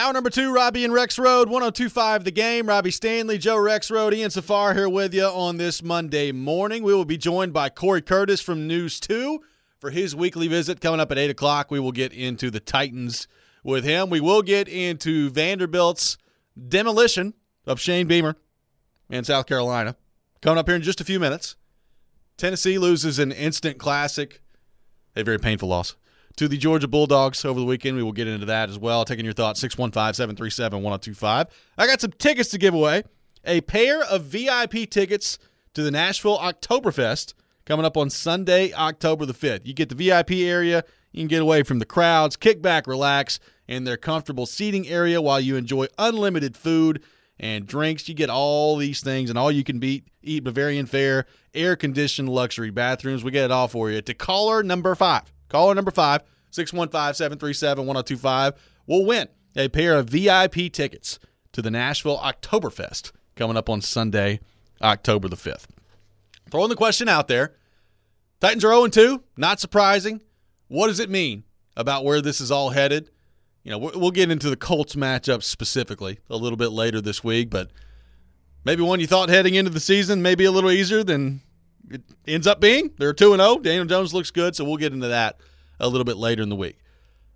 Hour number 2, Robbie and Rex Road, 102.5 The Game. Robbie Stanley, Joe Rexrode, Ian Safar here with you on this Monday morning. We will be joined by Corey Curtis from News 2 for his weekly visit coming up at 8 o'clock. We will get into the Titans with him. We will get into Vanderbilt's demolition of Shane Beamer in South Carolina coming up here in just a few minutes. Tennessee loses an instant classic, a very painful loss, to the Georgia Bulldogs over the weekend. We will get into that as well. Taking your thoughts, 615-737-1025. I got some tickets to give away. A pair of VIP tickets to the Nashville Oktoberfest coming up on Sunday, October the 5th. You get the VIP area. You can get away from the crowds, kick back, relax in their comfortable seating area while you enjoy unlimited food and drinks. You get all these things and all you can eat Bavarian fare, air-conditioned luxury bathrooms. We get it all for you. To caller number 5. Caller number 5, 615-737-1025, will win a pair of VIP tickets to the Nashville Oktoberfest coming up on Sunday, October the 5th. Throwing the question out there, Titans are 0-2, not surprising. What does it mean about where this is all headed? You know, we'll get into the Colts matchup specifically a little bit later this week, but maybe one you thought heading into the season may be a little easier than it ends up being. They're 2-0. Daniel Jones looks good, so we'll get into that a little bit later in the week.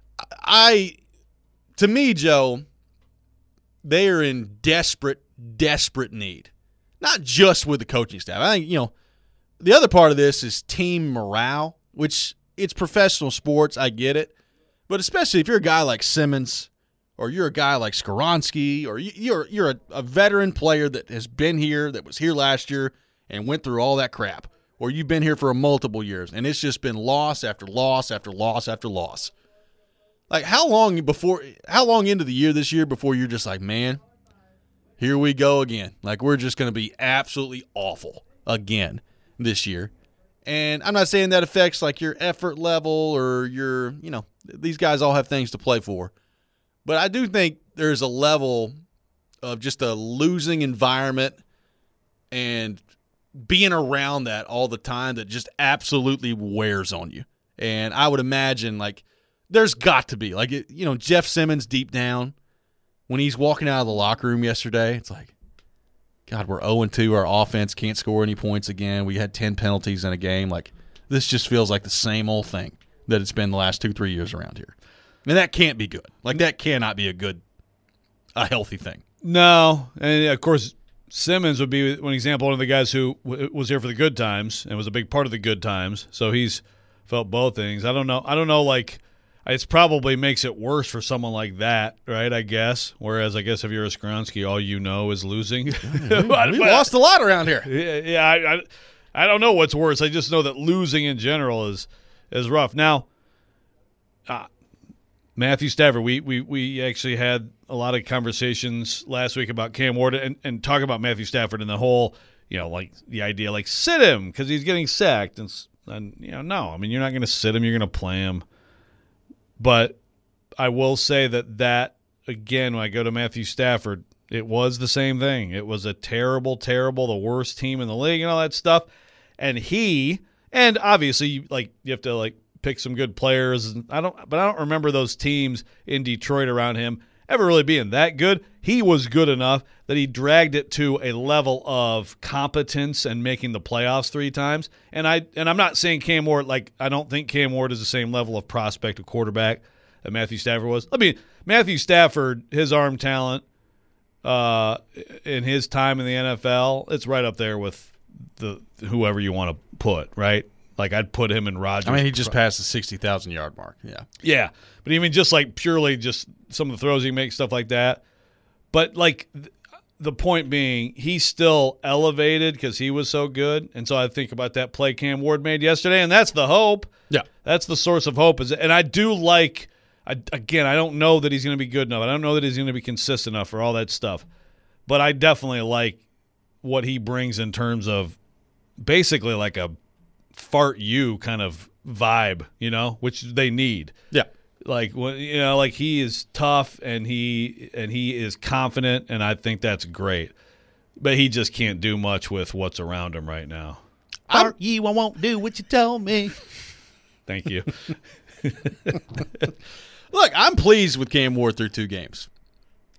To me, Joe, they are in desperate need. Not just with the coaching staff. I think, the other part of this is team morale, which it's professional sports. I get it. But especially if you're a guy like Simmons or you're a guy like Skoronski or you're a veteran player that has been here, that was here last year, and went through all that crap, or you've been here for multiple years, and it's just been loss after loss after loss after loss. Like, how long into the year this year before you're just like, man, here we go again. Like, we're just going to be absolutely awful again this year. And I'm not saying that affects, like, your effort level or your, these guys all have things to play for. But I do think there's a level of just a losing environment and being around that all the time that just absolutely wears on you. And I would imagine, like, there's got to be, like, Jeff Simmons deep down, when he's walking out of the locker room yesterday, it's like, God, we're 0-2. Our offense can't score any points again. We had 10 penalties in a game. Like, this just feels like the same old thing that it's been the last 2-3 years around here. And that can't be good. Like, that cannot be a healthy thing. No. And, of course, Simmons would be one example, one of the guys who was here for the good times and was a big part of the good times. So he's felt both things. I don't know, like, it probably makes it worse for someone like that, right, I guess. Whereas, I guess if you're a Skoronski, all you know is losing. We lost a lot around here. Yeah, I don't know what's worse. I just know that losing in general is rough. Now, Matthew Stafford, we actually had a lot of conversations last week about Cam Ward and talk about Matthew Stafford and the whole, like the idea, like, sit him because he's getting sacked. And no. I mean, you're not going to sit him. You're going to play him. But I will say that, again, when I go to Matthew Stafford, it was the same thing. It was a terrible, the worst team in the league and all that stuff. And obviously, you have to, pick some good players. I don't remember those teams in Detroit around him ever really being that good. He was good enough that he dragged it to a level of competence and making the playoffs 3 times. And I'm not saying Cam Ward, I don't think Cam Ward is the same level of prospect of quarterback that Matthew Stafford was. I mean, Matthew Stafford, his arm talent in his time in the NFL, it's right up there with whoever you want to put, right? Like, I'd put him in Rodgers. I mean, he just passed the 60,000-yard mark. Yeah. Yeah. But I mean, just purely just some of the throws he makes, stuff like that. But, the point being, he's still elevated because he was so good. And so I think about that play Cam Ward made yesterday, and that's the hope. Yeah. That's the source of hope. And I do I don't know that he's going to be good enough. I don't know that he's going to be consistent enough for all that stuff. But I definitely like what he brings in terms of basically like a fart you kind of vibe, which they need. Yeah. He is tough and he is confident, and I think that's great. But he just can't do much with what's around him right now. I won't do what you told me. Thank you. Look, I'm pleased with Cam Ward through 2 games.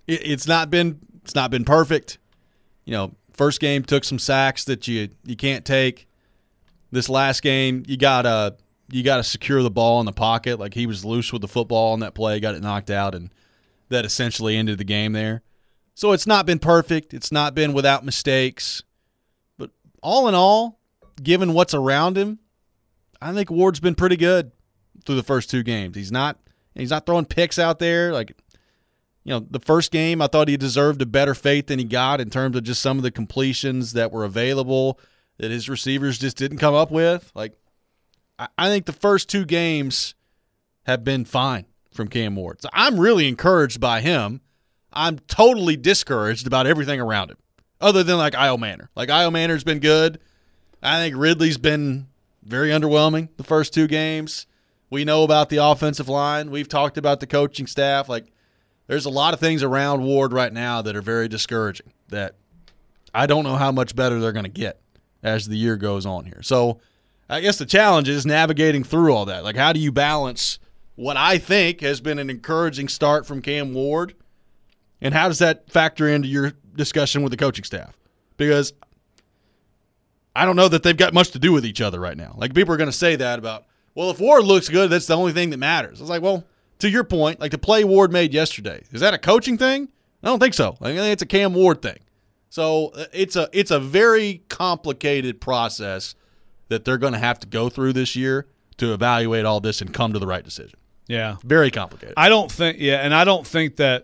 It's not been perfect. First game took some sacks that you can't take. This last game, you gotta secure the ball in the pocket. Like, he was loose with the football on that play, got it knocked out, and that essentially ended the game there. So it's not been perfect. It's not been without mistakes. But all in all, given what's around him, I think Ward's been pretty good through the first 2 games. He's not throwing picks out there. Like, the first game, I thought he deserved a better fate than he got in terms of just some of the completions that were available that his receivers just didn't come up with. Like, I think the first 2 games have been fine from Cam Ward. So I'm really encouraged by him. I'm totally discouraged about everything around him, other than like Io Manor. Like, Io Manor's been good. I think Ridley's been very underwhelming the first 2 games. We know about the offensive line. We've talked about the coaching staff. Like, there's a lot of things around Ward right now that are very discouraging, that I don't know how much better they're going to get as the year goes on here. So I guess the challenge is navigating through all that. Like, how do you balance what I think has been an encouraging start from Cam Ward, and how does that factor into your discussion with the coaching staff? Because I don't know that they've got much to do with each other right now. Like, people are going to say that about, well, if Ward looks good, that's the only thing that matters. It's like, well, to your point, like the play Ward made yesterday, is that a coaching thing? I don't think so. I think it's a Cam Ward thing. So it's a very complicated process that they're going to have to go through this year to evaluate all this and come to the right decision. Yeah. Very complicated. I don't think that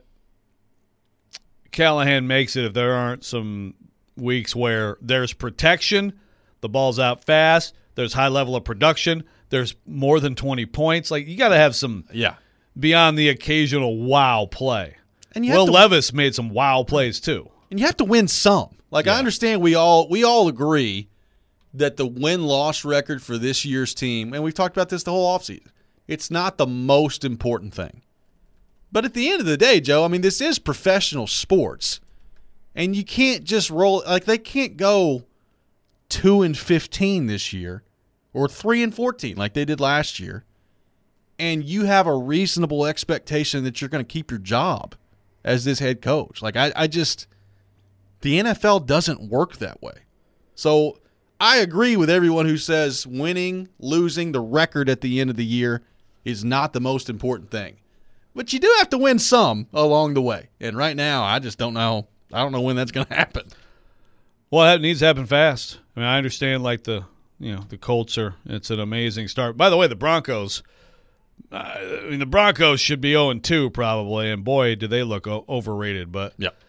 Callahan makes it if there aren't some weeks where there's protection, the ball's out fast, there's high level of production, there's more than 20 points. Like, you got to have some beyond the occasional wow play. And Will Levis made some wow plays too. And you have to win some. Like, I understand we all agree that the win-loss record for this year's team, and we've talked about this the whole offseason, it's not the most important thing. But at the end of the day, Joe, I mean, this is professional sports. And you can't just roll – like, they can't go 2-15 this year or 3-14 like they did last year, and you have a reasonable expectation that you're going to keep your job as this head coach. Like, I just – the NFL doesn't work that way. So I agree with everyone who says winning, losing, the record at the end of the year is not the most important thing. But you do have to win some along the way. And right now, I just don't know. I don't know when that's going to happen. Well, that needs to happen fast. I mean, I understand, like, the Colts it's an amazing start. By the way, the Broncos – the Broncos should be 0-2 probably, and boy, do they look overrated. But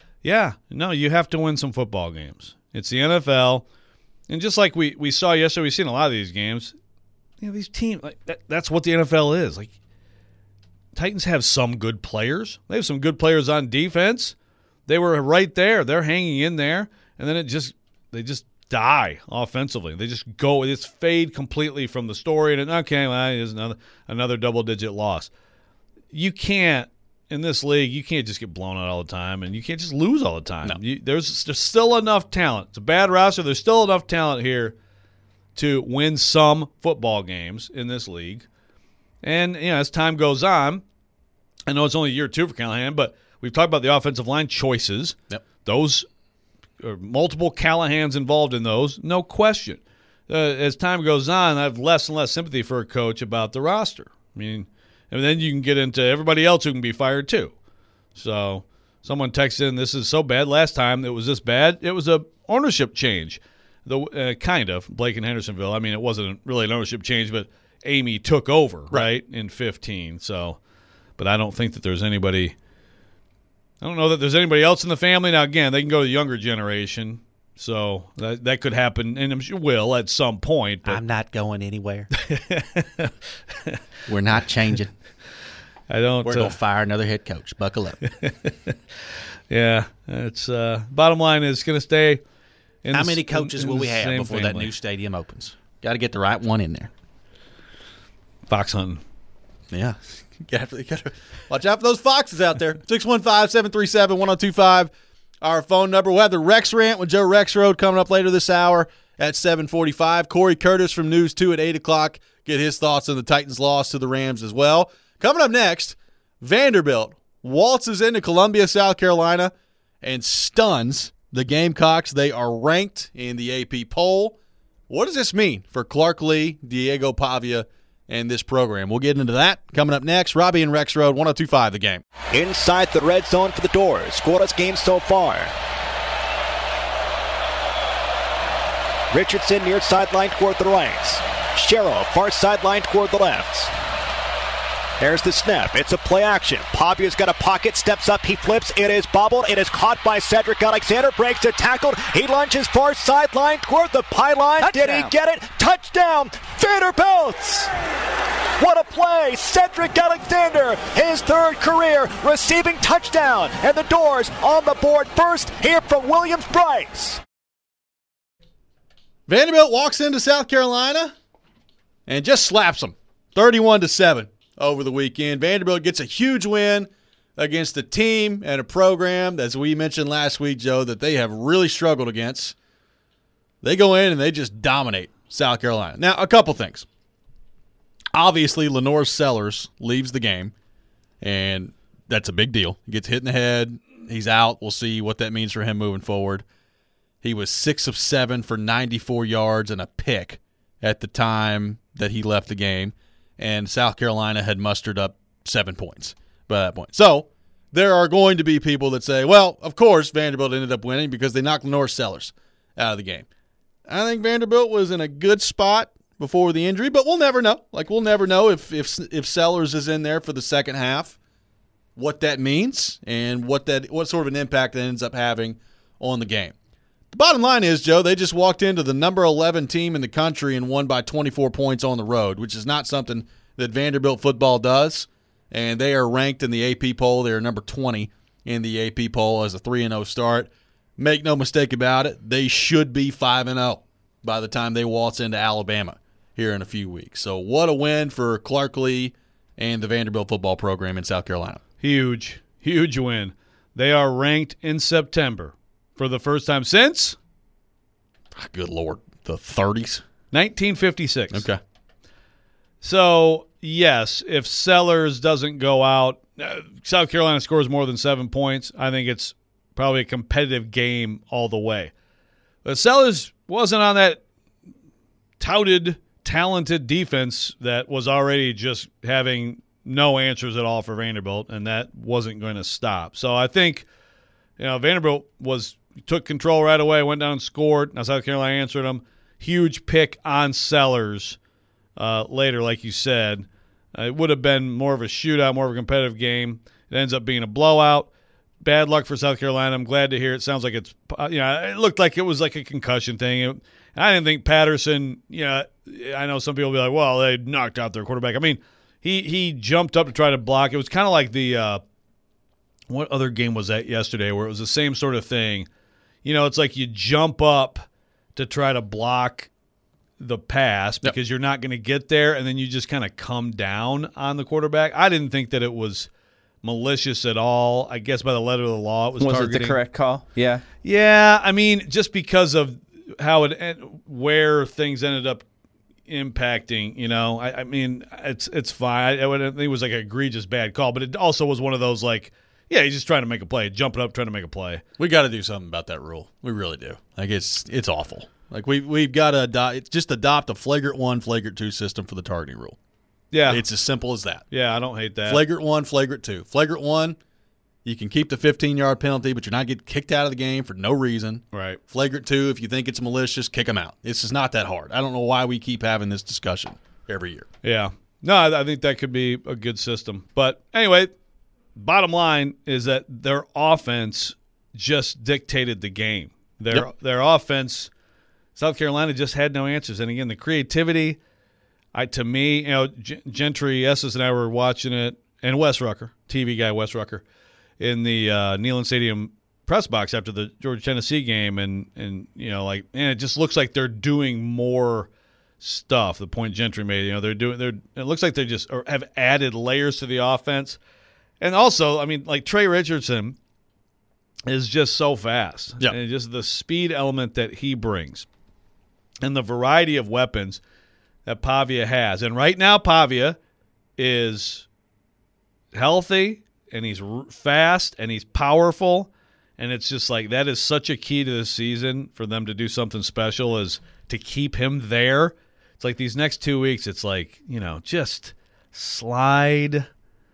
you have to win some football games. It's the NFL, and just like we saw yesterday, we've seen a lot of these games. These teams, like that's what the NFL is. Like, Titans have some good players. They have some good players on defense. They were right there. They're hanging in there, and then they just die offensively. They just go. It's fade completely from the story, and it's another double-digit loss. You can't in this league. You can't just get blown out all the time, and you can't just lose all the time. No. There's still enough talent. It's a bad roster. There's still enough talent here to win some football games in this league. And as time goes on, I know it's only year 2 for Callahan, but we've talked about the offensive line choices. Yep. Those. Or multiple Callahans involved in those, no question. As time goes on, I have less and less sympathy for a coach about the roster. I mean, and then you can get into everybody else who can be fired too. So someone texted in, this is so bad. Last time it was this bad. It was a ownership change, kind of, Blake and Hendersonville. I mean, it wasn't really an ownership change, but Amy took over, right, in 2015. So, but I don't think that there's anybody – I don't know that there's anybody else in the family. Now, again, they can go to the younger generation, so that could happen, and I'm sure will at some point. But I'm not going anywhere. We're not changing. We're going to fire another head coach. Buckle up. Yeah, it's bottom line is going to stay. How many coaches will we have before that new stadium opens? Got to get the right one in there. Fox hunting. Yeah. You gotta watch out for those foxes out there. 615-737-1025. Our phone number. We'll have the Rex Rant with Joe Rexrode coming up later this hour at 7:45. Corey Curtis from News 2 at 8 o'clock. Get his thoughts on the Titans' loss to the Rams as well. Coming up next, Vanderbilt waltzes into Columbia, South Carolina, and stuns the Gamecocks. They are ranked in the AP poll. What does this mean for Clark Lea, Diego Pavia, and this program? We'll get into that coming up next. Robbie and Rex Road, 102.5 The Game. Inside the red zone for the Doors. Scoreless game so far. Richardson near sideline toward the right. Sherrill far sideline toward the left. There's the snap. It's a play action. Pavia's got a pocket, steps up, he flips. It is bobbled. It is caught by Cedric Alexander. Breaks it, tackled. He lunges far sideline toward the pylon. Touchdown. Did he get it? Touchdown! Vanderbilt! What a play! Cedric Alexander, his third career receiving touchdown. And the Doors on the board first here from Williams-Brice. Vanderbilt walks into South Carolina and just slaps them 31-7 over the weekend. Vanderbilt gets a huge win against a team and a program, as we mentioned last week, Joe, that they have really struggled against. They go in and they just dominate South Carolina. Now, a couple things. Obviously, Lenore Sellers leaves the game, and that's a big deal. He gets hit in the head. He's out. We'll see what that means for him moving forward. He was 6 of 7 for 94 yards and a pick at the time that he left the game, and South Carolina had mustered up 7 points by that point. So there are going to be people that say, well, of course Vanderbilt ended up winning because they knocked Lenore Sellers out of the game. I think Vanderbilt was in a good spot before the injury, but we'll never know. Like, we'll never know if Sellers is in there for the second half, what that means and what sort of an impact that ends up having on the game. The bottom line is, Joe, they just walked into the number 11 team in the country and won by 24 points on the road, which is not something that Vanderbilt football does. And they are ranked in the AP poll. They are number 20 in the AP poll as a 3-0 start. Make no mistake about it, they should be 5-0 by the time they waltz into Alabama here in a few weeks. So what a win for Clark Lea and the Vanderbilt football program in South Carolina. Huge, huge win. They are ranked in September for the first time since? Good Lord, the 30s? 1956. Okay. So, yes, if Sellers doesn't go out, South Carolina scores more than 7 points, I think it's probably a competitive game all the way. But Sellers wasn't on that touted, talented defense that was already just having no answers at all for Vanderbilt, and that wasn't going to stop. So I think, Vanderbilt took control right away, went down and scored. Now South Carolina answered them. Huge pick on Sellers later, like you said. It would have been more of a shootout, more of a competitive game. It ends up being a blowout. Bad luck for South Carolina. I'm glad to hear it. Sounds like it's, it looked like it was like a concussion thing. I didn't think Patterson, I know some people will be like, well, they knocked out their quarterback. I mean, he jumped up to try to block. It was kind of like the what other game was that yesterday where it was the same sort of thing. It's like you jump up to try to block the pass because you're not going to get there, and then you just kind of come down on the quarterback. I didn't think that it was malicious at all. I guess by the letter of the law, it was targeting. Was it the correct call? Yeah. Yeah, I mean, just because of how where things ended up impacting, I mean, it's fine. I think it was like an egregious bad call, but it also was one of those like, yeah, he's just trying to make a play, jumping up, trying to make a play. We got to do something about that rule. We really do. Like it's awful. Like we've got to adopt a flagrant 1, flagrant 2 system for the targeting rule. Yeah, it's as simple as that. Yeah, I don't hate that. Flagrant 1, flagrant 2. Flagrant 1, you can keep the 15-yard penalty, but you're not getting kicked out of the game for no reason. Right. Flagrant 2, if you think it's malicious, kick them out. It's just not that hard. I don't know why we keep having this discussion every year. Yeah. No, I think that could be a good system. But anyway, bottom line is that their offense just dictated the game. Their offense, South Carolina just had no answers. And again, the creativity, to me, Gentry, Estes, and I were watching it, and Wes Rucker, TV guy Wes Rucker, in the Neyland Stadium press box after the Georgia-Tennessee game, and it just looks like they're doing more stuff. The point Gentry made, it looks like they just have added layers to the offense. And also, I mean, like Trey Richardson is just so fast. Yeah. And just the speed element that he brings and the variety of weapons that Pavia has. And right now, Pavia is healthy and he's fast, and he's powerful. And it's just like that is such a key to this season for them to do something special is to keep him there. It's like these next 2 weeks, it's like, just slide,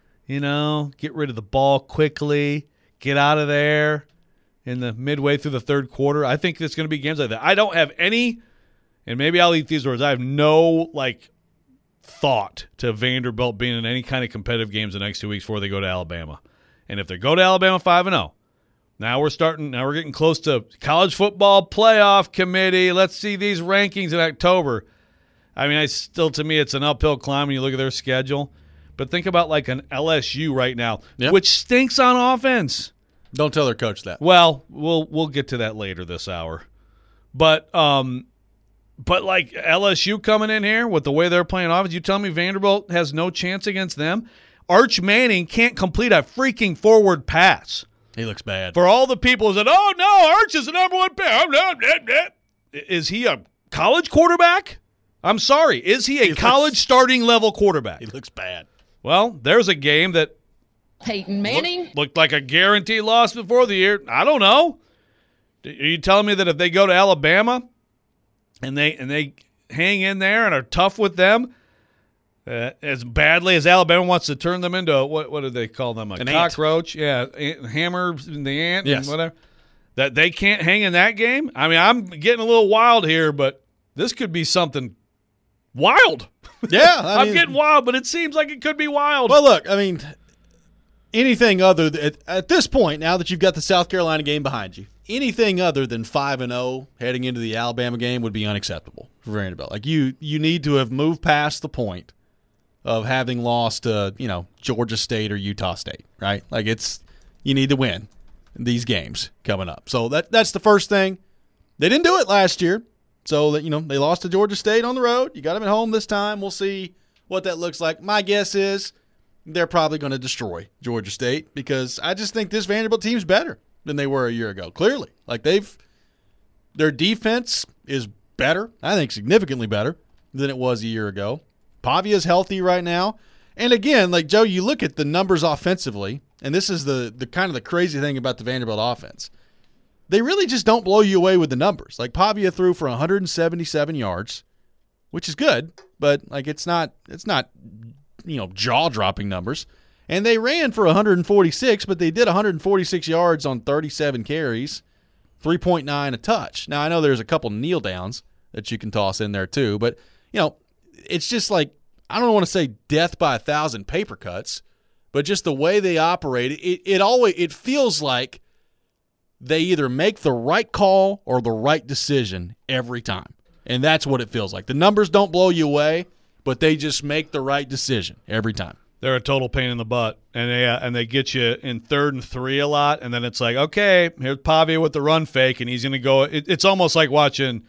get rid of the ball quickly, get out of there in the midway through the third quarter. I think there's going to be games like that. I don't have any, and maybe I'll eat these words, I have no, thought to Vanderbilt being in any kind of competitive games the next 2 weeks before they go to Alabama. And if they go to Alabama 5-0, now we're getting close to college football playoff committee. Let's see these rankings in October. I mean, to me, it's an uphill climb when you look at their schedule. But think about like an LSU right now, which stinks on offense. Don't tell their coach that. Well, we'll get to that later this hour. But like LSU coming in here with the way they're playing offense, you tell me Vanderbilt has no chance against them? Arch Manning can't complete a freaking forward pass. He looks bad. For all the people who said, oh, no, Arch is the number one pick. Is he a college quarterback? I'm sorry. Is he a college starting level quarterback? He looks bad. Well, there's a game that Peyton Manning looked like a guaranteed loss before the year. I don't know. Are you telling me that if they go to Alabama and they hang in there and are tough with them, as badly as Alabama wants to turn them into what do they call them? An cockroach? Yeah, hammer the ant yes. and whatever. That they can't hang in that game? I mean, I'm getting a little wild here, but this could be something wild. Yeah. I'm getting wild, but it seems like it could be wild. Well, look, I mean, anything other than, at this point, now that you've got the South Carolina game behind you, anything other than 5-0 heading into the Alabama game would be unacceptable for Vanderbilt. Like you need to have moved past the point of having lost to, Georgia State or Utah State, right? Like you need to win these games coming up. So that's the first thing. They didn't do it last year. So that, they lost to Georgia State on the road. You got them at home this time. We'll see what that looks like. My guess is they're probably going to destroy Georgia State because I just think this Vanderbilt team's better than they were a year ago. Clearly. Like their defense is better. I think significantly better than it was a year ago. Pavia's healthy right now. And again, like Joe, you look at the numbers offensively, and this is the kind of the crazy thing about the Vanderbilt offense. They really just don't blow you away with the numbers. Like Pavia threw for 177 yards, which is good, but like it's not jaw-dropping numbers. And they ran for 146, but they did 146 yards on 37 carries, 3.9 a touch. Now I know there's a couple kneel downs that you can toss in there too, but it's just like, I don't want to say death by 1,000 paper cuts, but just the way they operate, it feels like they either make the right call or the right decision every time. And that's what it feels like. The numbers don't blow you away, but they just make the right decision every time. They're a total pain in the butt, and they get you in 3rd and 3 a lot, and then it's like, okay, here's Pavia with the run fake, and he's going to go. It's almost like watching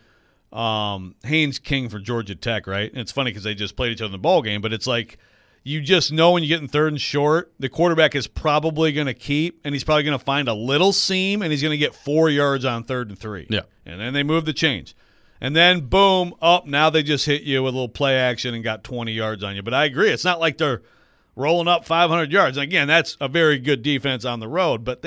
Haynes King for Georgia Tech, right? And it's funny because they just played each other in the ball game, but it's like you just know when you get in 3rd and short, the quarterback is probably going to keep, and he's probably going to find a little seam, and he's going to get 4 yards on 3rd and 3. Yeah. And then they move the chains. And then, boom, now they just hit you with a little play action and got 20 yards on you. But I agree. It's not like they're rolling up 500 yards. And again, that's a very good defense on the road. But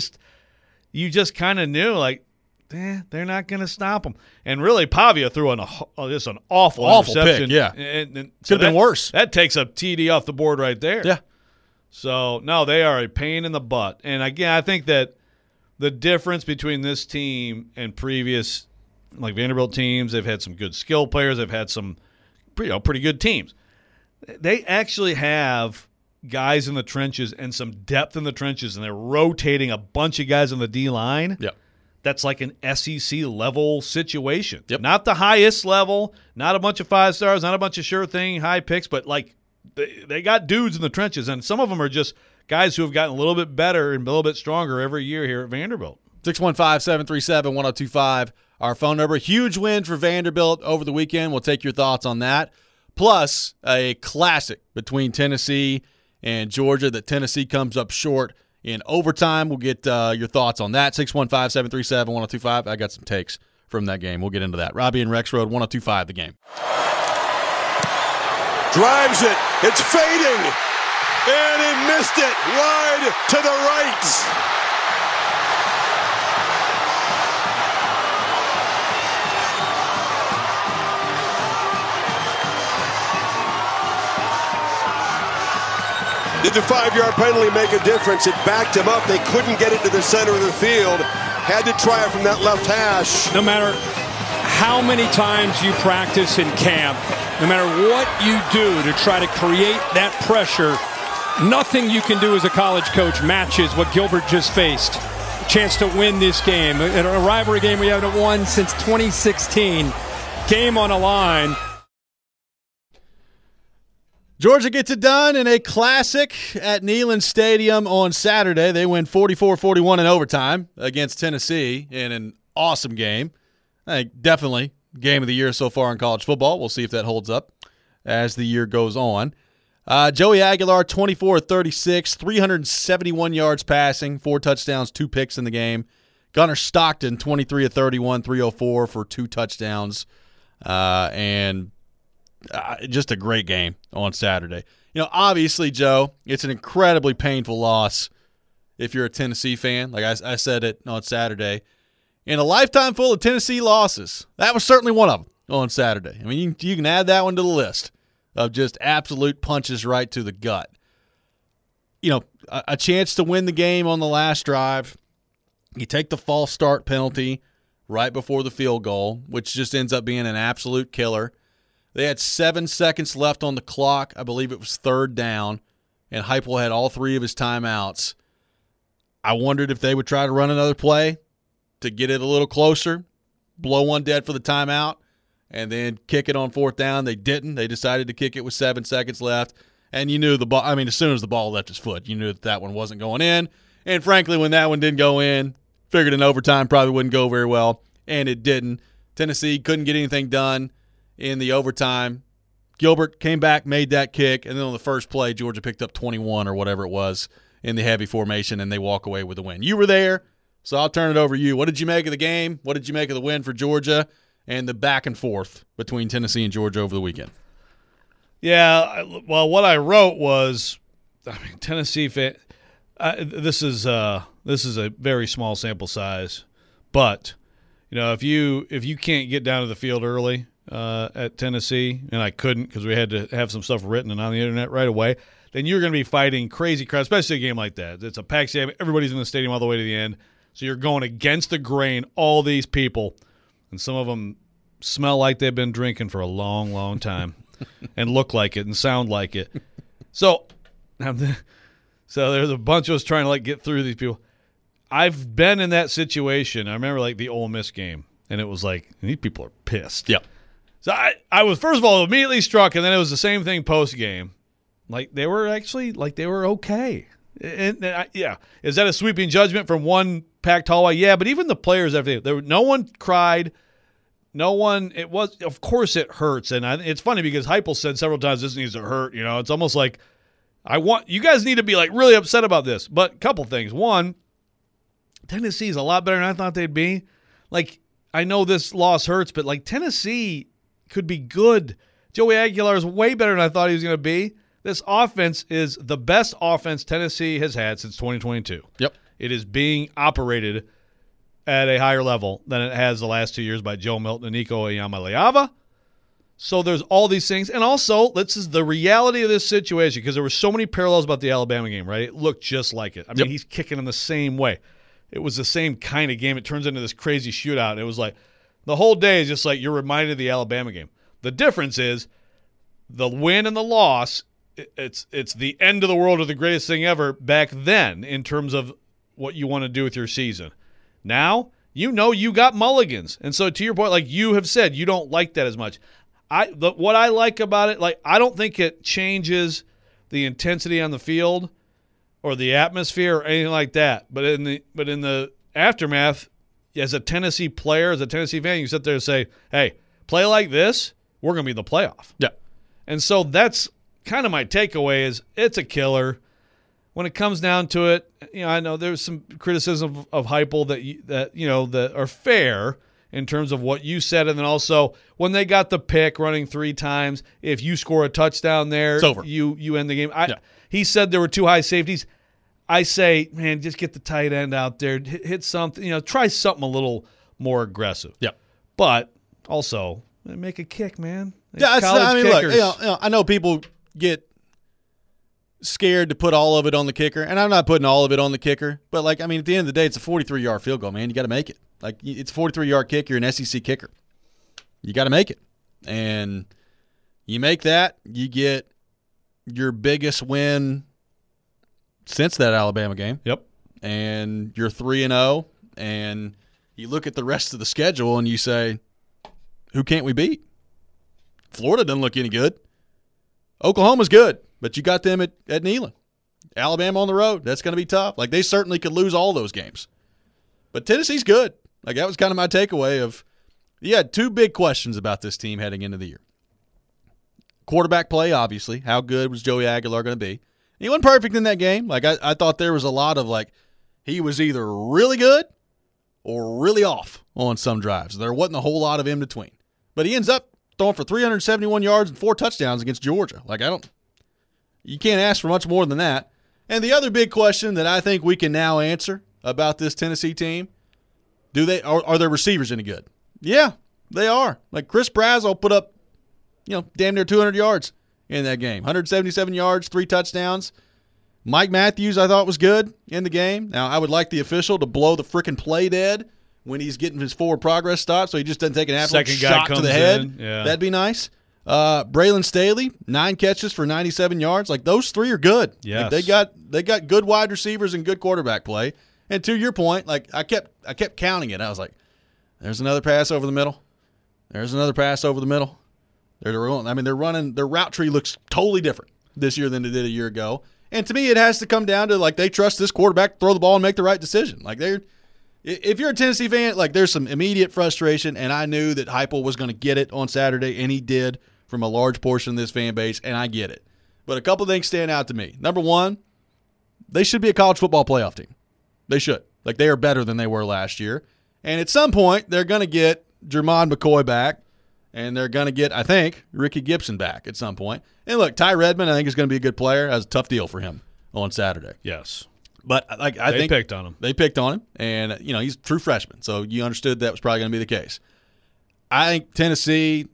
you just kind of knew, like, they're not going to stop them. And really, Pavia threw just an awful interception. Pick, yeah. And so could have been worse. That takes a TD off the board right there. Yeah. So, no, they are a pain in the butt. And, again, I think that the difference between this team and previous Vanderbilt teams, they've had some good skill players. They've had some pretty good teams. They actually have guys in the trenches and some depth in the trenches, and they're rotating a bunch of guys on the D-line. Yep. That's like an SEC-level situation. Yep. Not the highest level, not a bunch of 5 stars, not a bunch of sure thing high picks, but they got dudes in the trenches, and some of them are just guys who have gotten a little bit better and a little bit stronger every year here at Vanderbilt. 615-737-1025, our phone number. Huge win for Vanderbilt over the weekend. We'll take your thoughts on that. Plus, a classic between Tennessee and Georgia that Tennessee comes up short in overtime. We'll get your thoughts on that. 615-737-1025. I got some takes from that game. We'll get into that. Robbie and Rex Road, 1025 The Game. Drives it. It's fading. And he missed it wide to the right. Did the 5-yard penalty make a difference? It backed him up. They couldn't get it to the center of the field. Had to try it from that left hash. No matter how many times you practice in camp, no matter what you do to try to create that pressure, nothing you can do as a college coach matches what Gilbert just faced. A chance to win this game. In a rivalry game we haven't won since 2016. Game on a line. Georgia gets it done in a classic at Neyland Stadium on Saturday. They win 44-41 in overtime against Tennessee in an awesome game. I think definitely game of the year so far in college football. We'll see if that holds up as the year goes on. Joey Aguilar, 24-36, 371 yards passing, 4 touchdowns, 2 picks in the game. Gunnar Stockton, 23-31, 304 for 2 touchdowns. Just a great game on Saturday. Obviously, Joe, it's an incredibly painful loss if you're a Tennessee fan. Like I said it on Saturday. In a lifetime full of Tennessee losses, that was certainly one of them on Saturday. I mean, you can add that one to the list of just absolute punches right to the gut. A chance to win the game on the last drive. You take the false start penalty right before the field goal, which just ends up being an absolute killer. They had 7 seconds left on the clock. I believe it was 3rd down, and Heupel had all 3 of his timeouts. I wondered if they would try to run another play to get it a little closer, blow one dead for the timeout, and then kick it on 4th down. They didn't. They decided to kick it with 7 seconds left, and you knew the ball. I mean, as soon as the ball left his foot, you knew that one wasn't going in. And frankly, when that one didn't go in, figured in overtime probably wouldn't go very well, and it didn't. Tennessee couldn't get anything done in the overtime. Gilbert came back, made that kick, and then on the first play, Georgia picked up 21 or whatever it was in the heavy formation, and they walk away with the win. You were there, so I'll turn it over to you. What did you make of the game? What did you make of the win for Georgia and the back and forth between Tennessee and Georgia over the weekend? Yeah, well, what I wrote was, Tennessee fan. This is a very small sample size, but if you can't get down to the field early at Tennessee, and I couldn't because we had to have some stuff written and on the internet right away, then you're going to be fighting crazy crowds, especially a game like that. It's a packed stadium. Everybody's in the stadium all the way to the end, so you're going against the grain. All these people, and some of them smell like they've been drinking for a long, long time, and look like it and sound like it. So there's a bunch of us trying to get through these people. I've been in that situation. I remember the Ole Miss game, and it was these people are pissed. Yep. So I was, first of all, immediately struck, and then it was the same thing post-game. They were actually, they were okay. Yeah. Is that a sweeping judgment from one packed hallway? Yeah, but even the players, everything. No one cried. No one, of course it hurts. And it's funny because Heupel said several times this needs to hurt. It's almost like, you guys need to be really upset about this. But a couple things. One, Tennessee is a lot better than I thought they'd be. I know this loss hurts, but Tennessee could be good. Joey Aguilar is way better than I thought he was going to be. This offense is the best offense Tennessee has had since 2022. Yep. It is being operated at a higher level than it has the last 2 years by Joe Milton and Nico Iamaleava. So there's all these things. And also, this is the reality of this situation, because there were so many parallels about the Alabama game, right? It looked just like it. He's kicking in the same way. It was the same kind of game. It turns into this crazy shootout. It was the whole day is just you're reminded of the Alabama game. The difference is the win and the loss, it's the end of the world or the greatest thing ever back then in terms of what you want to do with your season. Now, you got mulligans. And so to your point, you have said, you don't like that as much. What I like about it, I don't think it changes the intensity on the field or the atmosphere or anything like that. But in the aftermath, as a Tennessee player, as a Tennessee fan, you sit there and say, hey, play like this, we're going to be in the playoff. Yeah. And so that's kind of my takeaway is it's a killer. When it comes down to it, I know there's some criticism of Heupel that are fair in terms of what you said, and then also when they got the pick running 3 times, if you score a touchdown there, it's over. You end the game. He said there were too high safeties. I say, man, just get the tight end out there, hit something, try something a little more aggressive. Yeah. But also make a kick, man. Yeah, College kickers. Look, I know people get scared to put all of it on the kicker, and I'm not putting all of it on the kicker. But at the end of the day, it's a 43-yard field goal, man. You got to make it. It's a 43-yard kick. You're an SEC kicker. You got to make it, and you make that, you get your biggest win since that Alabama game. Yep. And you're 3-0, and you look at the rest of the schedule and you say, who can't we beat? Florida doesn't look any good. Oklahoma's good, but you got them at Neyland. Alabama on the road, that's going to be tough. They certainly could lose all those games. But Tennessee's good. That was kind of my takeaway of, you had two big questions about this team heading into the year. Quarterback play, obviously. How good was Joey Aguilar going to be? He wasn't perfect in that game. I thought there was a lot of he was either really good or really off on some drives. There wasn't a whole lot of in between. But he ends up throwing for 371 yards and 4 touchdowns against Georgia. You can't ask for much more than that. And the other big question that I think we can now answer about this Tennessee team, are their receivers any good? Yeah, they are. Chris Brazzell put up, damn near 200 yards in that game. 177 yards, 3 touchdowns. Mike Matthews, I thought, was good in the game. Now, I would like the official to blow the freaking play dead when he's getting his forward progress stop so he just doesn't take an absolute shot to the head. Yeah. That'd be nice. Braylon Staley, 9 catches for 97 yards. Those 3 are good. Yes. They got good wide receivers and good quarterback play. And to your point, I kept counting it. I was like, there's another pass over the middle. There's another pass over the middle. They're running. Their route tree looks totally different this year than it did a year ago. And to me, it has to come down to they trust this quarterback to throw the ball and make the right decision. If you're a Tennessee fan, there's some immediate frustration, and I knew that Heupel was going to get it on Saturday, and he did from a large portion of this fan base, and I get it. But a couple things stand out to me. Number one, they should be a college football playoff team. They should. They are better than they were last year. And at some point, they're going to get Jermon McCoy back. And they're going to get, I think, Ricky Gibson back at some point. And look, Ty Redmond, I think, is going to be a good player. That was a tough deal for him on Saturday. Yes. But I think they picked on him. They picked on him. And, he's a true freshman. So you understood that was probably going to be the case. I think Tennessee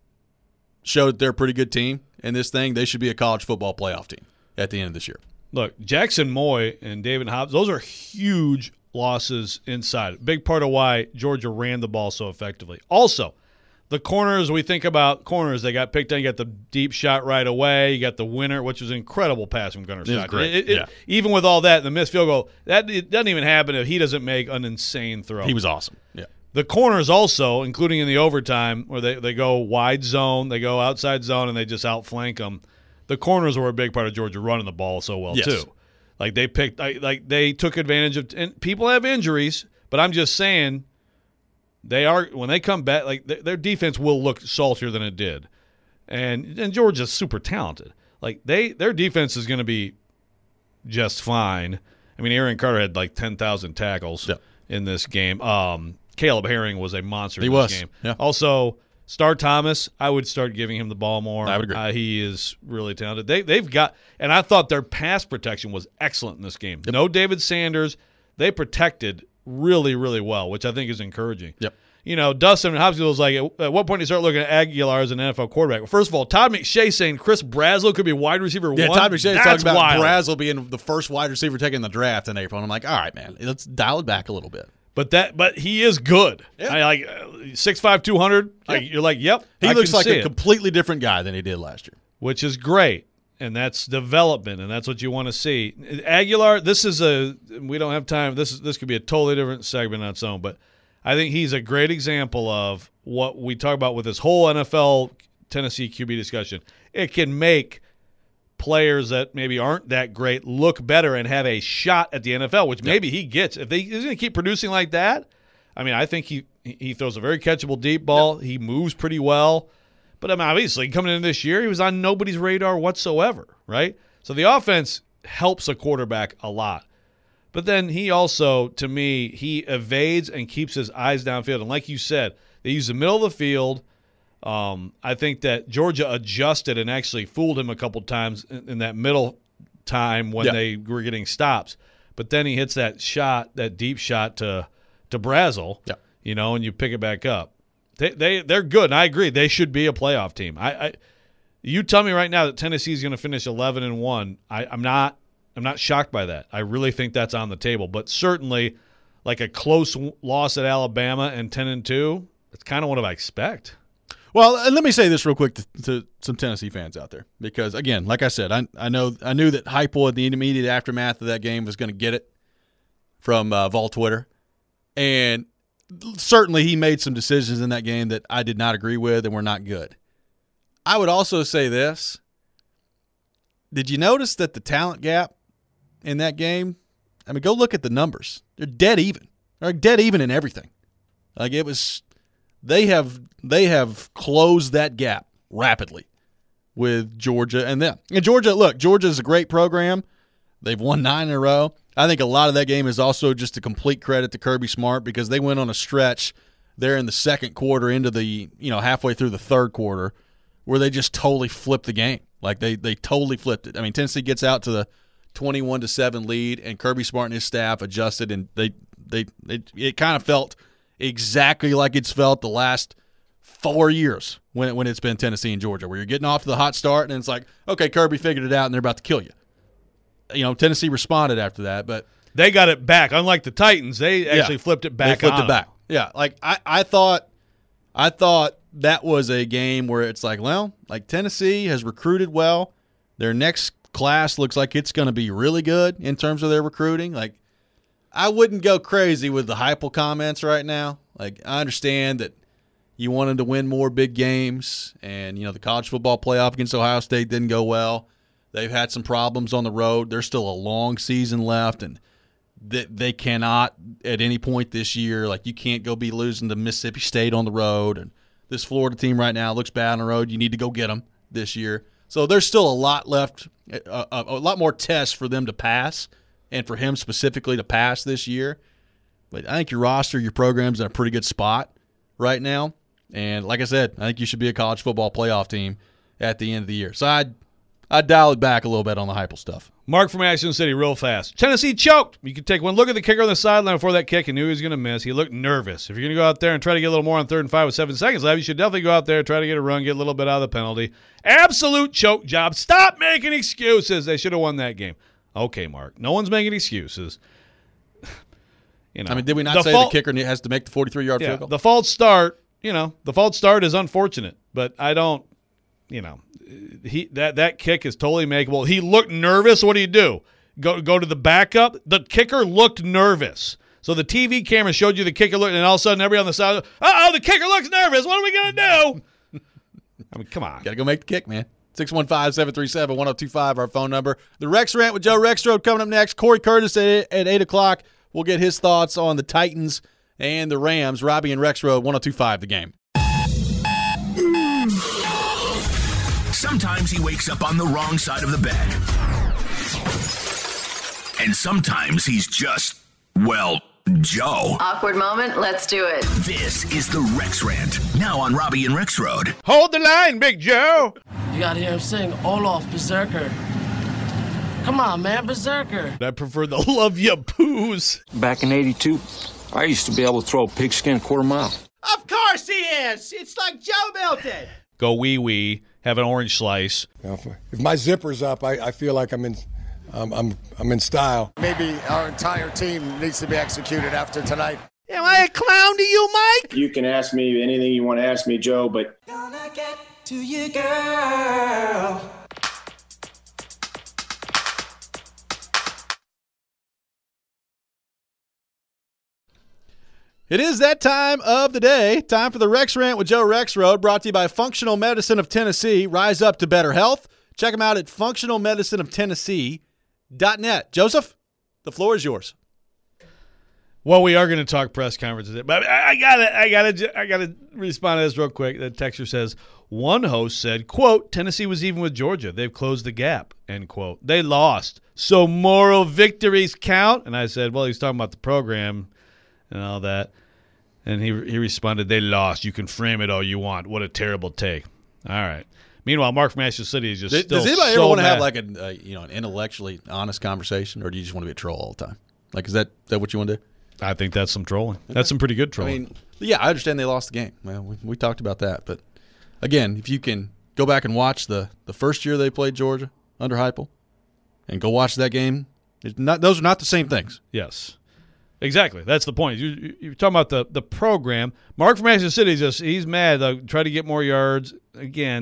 showed that they're a pretty good team in this thing. They should be a college football playoff team at the end of this year. Look, Jackson Moy and David Hobbs, those are huge losses inside. Big part of why Georgia ran the ball so effectively. Also, the corners, we think about corners, they got picked on. You got the deep shot right away. You got the winner, which was an incredible pass from Gunnar Stockton. Great. Even with all that, the missed field goal, it doesn't even happen if he doesn't make an insane throw. He was awesome. Yeah. The corners also, including in the overtime, where they go wide zone, they go outside zone, and they just outflank them. The corners were a big part of Georgia running the ball so well, too. They took advantage of – and people have injuries, but I'm just saying – when they come back, their defense will look saltier than it did, and Georgia's super talented. Their defense is going to be just fine. Aaron Carter had 10,000 tackles in this game. Caleb Herring was a monster in this game. Yeah. Also, Star Thomas, I would start giving him the ball more. I would agree. He is really talented. They've got, and I thought their pass protection was excellent in this game. Yep. No David Sanders. They protected really, really well, which I think is encouraging. Yep. Dustin Hopkins was like, at what point do you start looking at Aguilar as an NFL quarterback? Well, first of all, Todd McShay saying Chris Brazzell could be wide receiver 1. Yeah, Todd McShay That's talking about wild. Brazzell being the first wide receiver taken in the draft in April. And I'm like, all right, man, let's dial it back a little bit. But he is good. Yeah. 6'5", 200. Yeah. You're like, yep. He looks like a it. completely different guy than he did last year. Which is great. And that's development, and that's what you want to see. Aguilar, we don't have time. This could be a totally different segment on its own, but I think he's a great example of what we talk about with this whole NFL Tennessee QB discussion. It can make players that maybe aren't that great look better and have a shot at the NFL, which maybe he gets. If he's going to keep producing like that, I think he throws a very catchable deep ball. He moves pretty well. But obviously, coming into this year, he was on nobody's radar whatsoever, right? So the offense helps a quarterback a lot. But then he also, to me, he evades and keeps his eyes downfield. And like you said, they use the middle of the field. I think that Georgia adjusted and actually fooled him a couple times in that middle time when they were getting stops. But then he hits that shot, that deep shot to Brazel, and you pick it back up. They're good, and I agree. They should be a playoff team. You tell me right now that Tennessee's going to finish 11-1. I'm not shocked by that. I really think that's on the table. But certainly, like a close loss at Alabama and 10-2, that's kind of what I expect. Well, and let me say this real quick to some Tennessee fans out there, because again, like I said, I knew that Heupel at the immediate aftermath of that game was going to get it from Vol Twitter, and certainly he made some decisions in that game that I did not agree with and were not good. I would also say this: did you notice that the talent gap in that game? I mean, go look at the numbers; they're dead even. They're dead even in everything. Like it was. They have closed that gap rapidly with Georgia and them. And Georgia's a great program. They've won 9 in a row. I think a lot of that game is also just a complete credit to Kirby Smart, because they went on a stretch there in the second quarter into the, halfway through the third quarter where they just totally flipped the game. Like they totally flipped it. I mean, Tennessee gets out to the 21-7 lead, and Kirby Smart and his staff adjusted, and it kind of felt exactly like it's felt the last 4 years when it's been Tennessee and Georgia, where you're getting off to the hot start and it's like, okay, Kirby figured it out and they're about to kill you. Tennessee responded after that, but they got it back. Unlike the Titans, they actually flipped it back. They flipped it back. Yeah, like I thought that was a game where it's like, well, like Tennessee has recruited well. Their next class looks like it's going to be really good in terms of their recruiting. Like, I wouldn't go crazy with the Heupel comments right now. Like, I understand that you wanted to win more big games, and, the college football playoff against Ohio State didn't go well. They've had some problems on the road. There's still a long season left, and they cannot at any point this year, like, you can't go be losing to Mississippi State on the road, and this Florida team right now looks bad on the road. You need to go get them this year. So there's still a lot left, a lot more tests for them to pass, and for him specifically to pass this year. But I think your roster, your program's in a pretty good spot right now. And like I said, I think you should be a college football playoff team at the end of the year. So I'd dial it back a little bit on the Heupel stuff. Mark from Ashland City, real fast. Tennessee choked. You can take one look at the kicker on the sideline before that kick and knew he was going to miss. He looked nervous. If you're going to go out there and try to get a little more on 3rd and 5 with 7 seconds left, you should definitely go out there, try to get a run, get a little bit out of the penalty. Absolute choke job. Stop making excuses. They should have won that game. Okay, Mark. No one's making excuses. I mean, did we not say the kicker has to make the 43-yard field goal? The false start, the false start is unfortunate, but I don't, that kick is totally makeable. He looked nervous. What do? Go to the backup? The kicker looked nervous. So the TV camera showed you the kicker looked, and all of a sudden everybody on the side, the kicker looks nervous. What are we going to do? I mean, come on. Got to go make the kick, man. 615-737-1025, our phone number. The Rex Rant with Joe Rexrode coming up next. Corey Curtis at 8 o'clock. We'll get his thoughts on the Titans and the Rams. Robbie and Rexrode, 1025 The Game. Sometimes he wakes up on the wrong side of the bed. And sometimes he's just, Joe. Awkward moment. Let's do it. This is the Rex Rant. Now on Robbie and Rexrode. Hold the line, Big Joe. You gotta hear him sing Olaf Berserker. Come on, man, Berserker. I prefer the Love Ya Poos. Back in 82, I used to be able to throw a pigskin a quarter mile. Of course he is. It's like Joe built it. Go wee-wee. Have an orange slice. If my zipper's up, I feel like I'm in style. Maybe our entire team needs to be executed after tonight. Am I a clown to you, Mike? You can ask me anything you want to ask me, Joe, but... Gonna get to you, girl. It is that time of the day. Time for the Rex Rant with Joe Rexrode, brought to you by Functional Medicine of Tennessee. Rise up to better health. Check them out at functionalmedicineoftennessee.net. Joseph, the floor is yours. Well, we are going to talk press conferences, but I gotta respond to this real quick. The texter says, one host said, quote, Tennessee was even with Georgia. They've closed the gap, end quote. They lost, so moral victories count. And I said, well, he's talking about the program and all that. And he responded, they lost. You can frame it all you want. What a terrible take. All right. Meanwhile, Mark from Manchester City is just Does still anybody so ever want to mad. have like an intellectually honest conversation, or do you just want to be a troll all the time? Like, is that what you want to do? I think that's some trolling. That's some pretty good trolling. I mean, yeah, I understand they lost the game. Well, we talked about that, but again, if you can go back and watch the first year they played Georgia under Heupel, and go watch that game, those are not the same things. Yes. Exactly. That's the point. You're talking about the program. Mark from Manchester City he's mad. They'll try to get more yards. Again,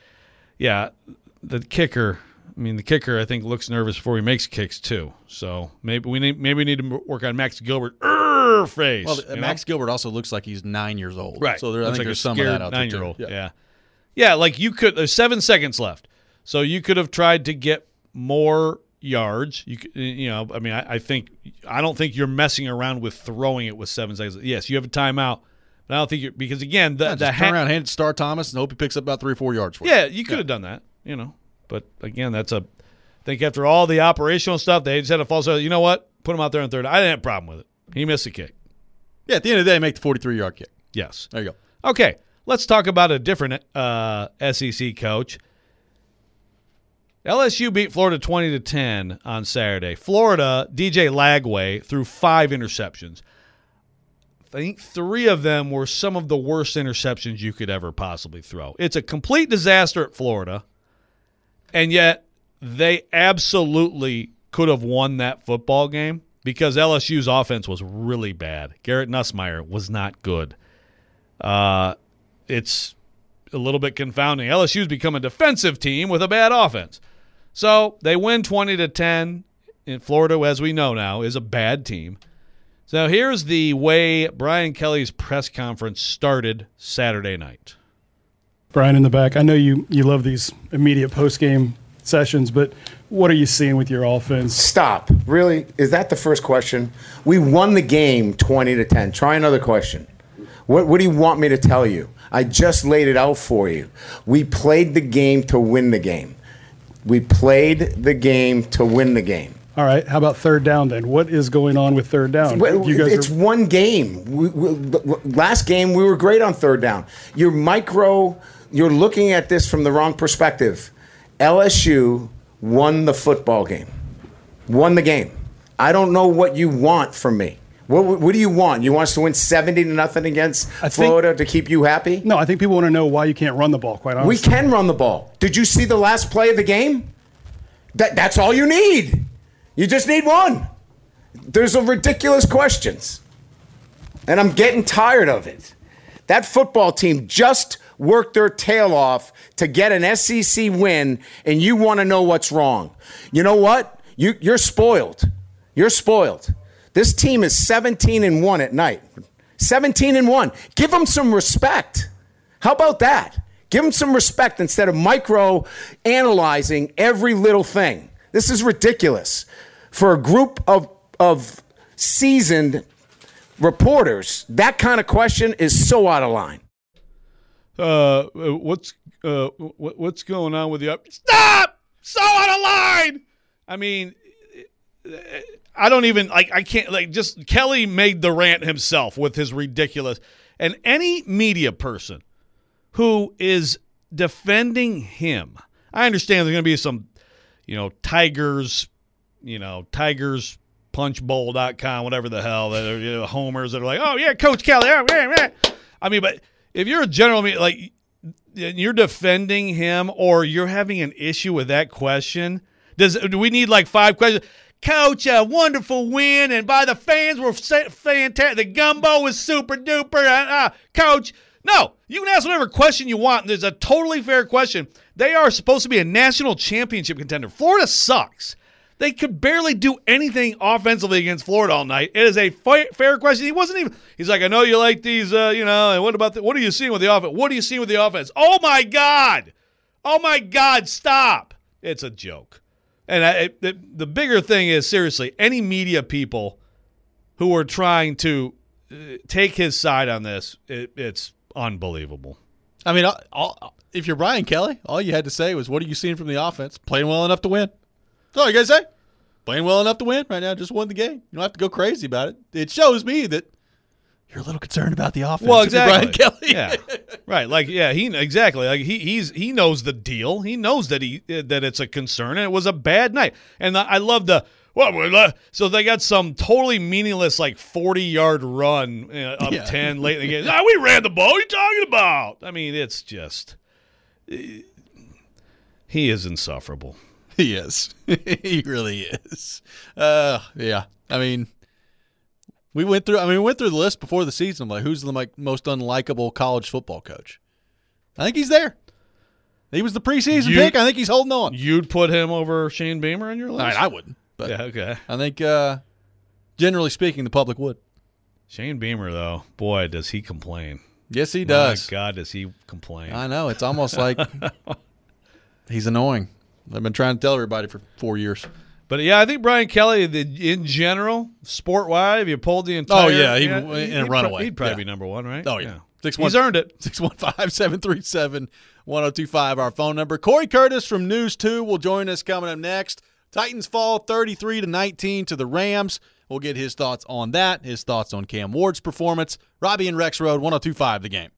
the kicker. I mean, the kicker I think looks nervous before he makes kicks too. So maybe we need to work on Max Gilbert face. Well, Max Gilbert also looks like he's 9 years old. Right. So I think there's some of that out there too. 9-year-old. Yeah. Like you could. There's 7 seconds left, so you could have tried to get more yards. I mean, I don't think you're messing around with throwing it with 7 seconds. Yes, you have a timeout, but I don't think because again, turn around, hand it to Star Thomas, and hope he picks up about 3 or 4 yards for you. Yeah, you could have done that, But again, I think after all the operational stuff, they just had a false start. You know what? Put him out there on third. I didn't have a problem with it. He missed a kick. Yeah, at the end of the day, make the 43-yard kick. Yes. There you go. Okay, let's talk about a different SEC coach. LSU beat Florida 20-10 on Saturday. Florida, DJ Lagway threw 5 interceptions. I think 3 of them were some of the worst interceptions you could ever possibly throw. It's a complete disaster at Florida, and yet they absolutely could have won that football game because LSU's offense was really bad. Garrett Nussmeier was not good. It's a little bit confounding. LSU's become a defensive team with a bad offense. So they win 20-10. In Florida, as we know now, is a bad team. So here's the way Brian Kelly's press conference started Saturday night. Brian in the back, I know you love these immediate post-game sessions, but what are you seeing with your offense? Stop. Really? Is that the first question? We won the game 20-10. Try another question. What do you want me to tell you? I just laid it out for you. We played the game to win the game. We played the game to win the game. All right. How about third down then? What is going on with third down? It's one game. Last game, we were great on third down. You're looking at this from the wrong perspective. LSU won the football game. Won the game. I don't know what you want from me. What do you want? You want us to win 70-0 against Florida to keep you happy? No, I think people want to know why you can't run the ball, quite honestly. We can run the ball. Did you see the last play of the game? That's all you need. You just need one. There's a ridiculous questions. And I'm getting tired of it. That football team just worked their tail off to get an SEC win, and you want to know what's wrong. You know what? You're spoiled. You're spoiled. This team is 17-1 at night. 17-1. Give them some respect. How about that? Give them some respect instead of micro-analyzing every little thing. This is ridiculous. For a group of seasoned reporters, that kind of question is so out of line. What's going on with the Stop! So out of line! I mean, I don't even I can't just Kelly made the rant himself with his ridiculous, and any media person who is defending him, I understand there's going to be some, Tigers punchbowl.com, whatever the hell, that are, homers that are like, oh yeah, Coach Kelly. I mean, but if you're a general media, like you're defending him or you're having an issue with that question, do we need like 5 questions? Coach, a wonderful win, and by the fans, we're fantastic. The gumbo is super duper. Coach, no, you can ask whatever question you want. There's a totally fair question. They are supposed to be a national championship contender. Florida sucks. They could barely do anything offensively against Florida all night. It is a fair question. He wasn't even. He's like, I know you like these, and what about what are you seeing with the offense? What are you seeing with the offense? Oh my God, stop! It's a joke. And the bigger thing is, seriously, any media people who are trying to take his side on this, it's unbelievable. I mean, if you're Brian Kelly, all you had to say was, what are you seeing from the offense? Playing well enough to win. That's all you guys say. Playing well enough to win right now, just won the game. You don't have to go crazy about it. It shows me that you're a little concerned about the offense. Well, exactly. Brian Kelly. Yeah, right. Like, yeah, he knows the deal. He knows that it's a concern, and it was a bad night. And I love so they got some totally meaningless 40-yard run up 10 late in the game. We ran the ball. What are you talking about? I mean, it's just he is insufferable. He is. He really is. Yeah. I mean, we went through the list before the season. I'm like, who's the most unlikable college football coach? I think he's there. He was the preseason pick. I think he's holding on. You'd put him over Shane Beamer on your list? I wouldn't. But yeah, okay. I think, generally speaking, the public would. Shane Beamer, though, boy, does he complain. Yes, he does. My God, does he complain. I know. It's almost like he's annoying. I've been trying to tell everybody for 4 years. But, yeah, I think Brian Kelly, in general, sport-wide, if you pulled the entire – Oh, yeah, in a runaway. He'd probably be number one, right? Oh, yeah. He's earned it. 615-737-1025, our phone number. Corey Curtis from News 2 will join us coming up next. Titans fall 33-19 to the Rams. We'll get his thoughts on that, his thoughts on Cam Ward's performance. Robbie and Rex Road, 102.5 The Game.